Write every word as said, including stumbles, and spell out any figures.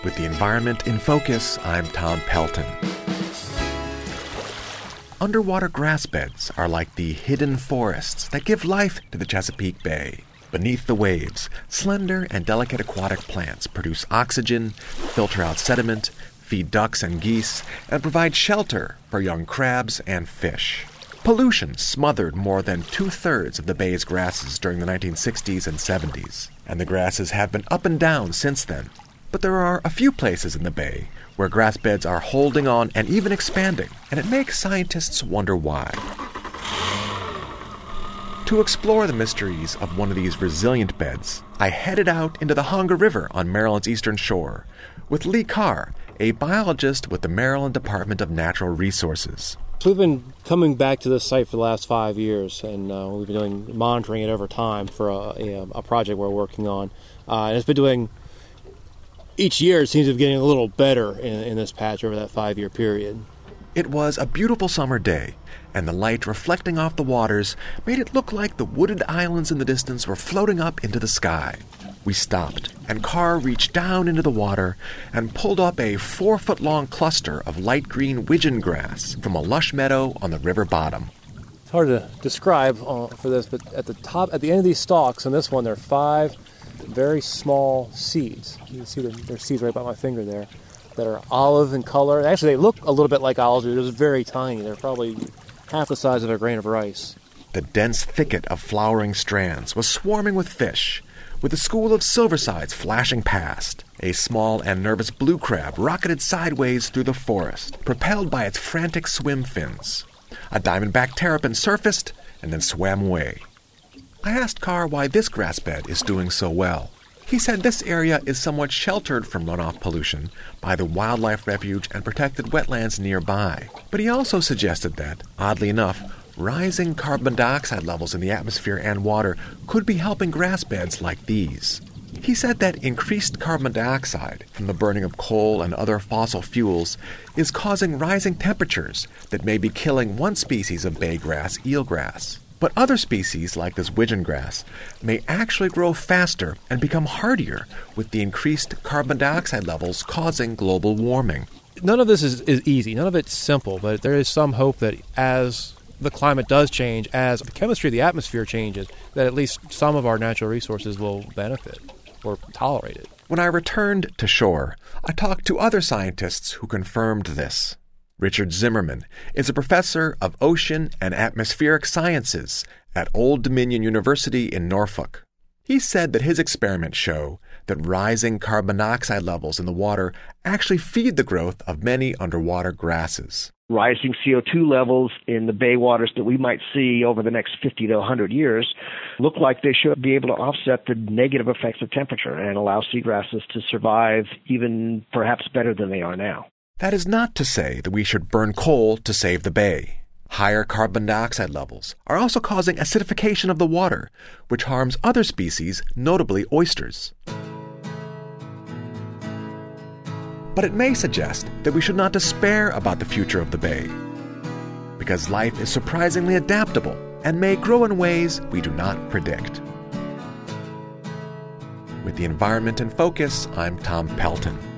With the environment in focus, I'm Tom Pelton. Underwater grass beds are like the hidden forests that give life to the Chesapeake Bay. Beneath the waves, slender and delicate aquatic plants produce oxygen, filter out sediment, feed ducks and geese, and provide shelter for young crabs and fish. Pollution smothered more than two-thirds of the bay's grasses during the nineteen sixties and seventies, and the grasses have been up and down since then. But there are a few places in the bay where grass beds are holding on and even expanding, and it makes scientists wonder why. To explore the mysteries of one of these resilient beds, I headed out into the Honga River on Maryland's eastern shore with Lee Carr, a biologist with the Maryland Department of Natural Resources. So we've been coming back to this site for the last five years, and uh, we've been doing monitoring it over time for a, a, a project we're working on. Uh, and it's been doing, each year it seems to be getting a little better in, in this patch over that five-year period. It was a beautiful summer day, and the light reflecting off the waters made it look like the wooded islands in the distance were floating up into the sky. We stopped, and Carr reached down into the water and pulled up a four-foot-long cluster of light green widgeon grass from a lush meadow on the river bottom. It's hard to describe uh, for this, but at the top, at the end of these stalks, and this one, there are five very small seeds. You can see the, their seeds right by my finger there, that are olive in color. Actually, they look a little bit like olives, but they're just very tiny. They're probably half the size of a grain of rice. The dense thicket of flowering strands was swarming with fish, with a school of silversides flashing past. A small and nervous blue crab rocketed sideways through the forest, propelled by its frantic swim fins. A diamondback terrapin surfaced and then swam away. I asked Carr why this grass bed is doing so well. He said this area is somewhat sheltered from runoff pollution by the wildlife refuge and protected wetlands nearby. But he also suggested that, oddly enough, rising carbon dioxide levels in the atmosphere and water could be helping grass beds like these. He said that increased carbon dioxide from the burning of coal and other fossil fuels is causing rising temperatures that may be killing one species of bay grass, eelgrass. But other species, like this widgeon grass, may actually grow faster and become hardier with the increased carbon dioxide levels causing global warming. None of this is, is easy. None of it's simple, but there is some hope that as the climate does change, as the chemistry of the atmosphere changes, that at least some of our natural resources will benefit or tolerate it. When I returned to shore, I talked to other scientists who confirmed this. Richard Zimmerman is a professor of ocean and atmospheric sciences at Old Dominion University in Norfolk. He said that his experiments show that rising carbon dioxide levels in the water actually feed the growth of many underwater grasses. Rising C O two levels in the bay waters that we might see over the next fifty to one hundred years look like they should be able to offset the negative effects of temperature and allow seagrasses to survive even perhaps better than they are now. That is not to say that we should burn coal to save the bay. Higher carbon dioxide levels are also causing acidification of the water, which harms other species, notably oysters. But it may suggest that we should not despair about the future of the bay, because life is surprisingly adaptable and may grow in ways we do not predict. With the environment in focus, I'm Tom Pelton.